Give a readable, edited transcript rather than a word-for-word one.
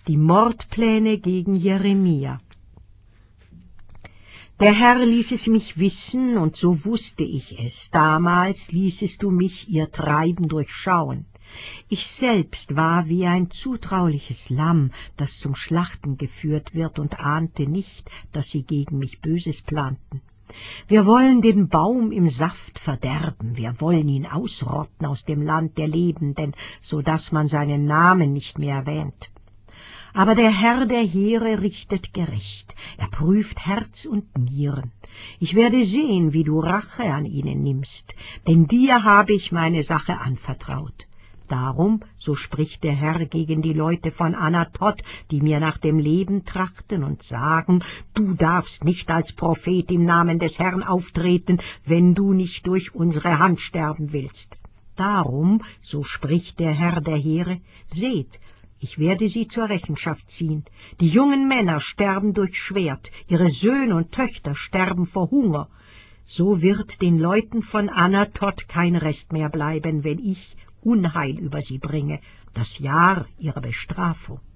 die Mordpläne gegen Jeremia. Der Herr ließ es mich wissen, und so wusste ich es. Damals ließest du mich ihr Treiben durchschauen. Ich selbst war wie ein zutrauliches Lamm, das zum Schlachten geführt wird, und ahnte nicht, dass sie gegen mich Böses planten. Wir wollen den Baum im Saft verderben, wir wollen ihn ausrotten aus dem Land der Lebenden, so dass man seinen Namen nicht mehr erwähnt. Aber der Herr der Heere richtet gerecht, er prüft Herz und Nieren. Ich werde sehen, wie du Rache an ihnen nimmst, denn dir habe ich meine Sache anvertraut. Darum, so spricht der Herr gegen die Leute von Anatot, die mir nach dem Leben trachten und sagen, du darfst nicht als Prophet im Namen des Herrn auftreten, wenn du nicht durch unsere Hand sterben willst. Darum, so spricht der Herr der Heere, seht, ich werde sie zur Rechenschaft ziehen. Die jungen Männer sterben durch Schwert, ihre Söhne und Töchter sterben vor Hunger. So wird den Leuten von Anatot kein Rest mehr bleiben, wenn ich Unheil über sie bringe, das Jahr ihrer Bestrafung.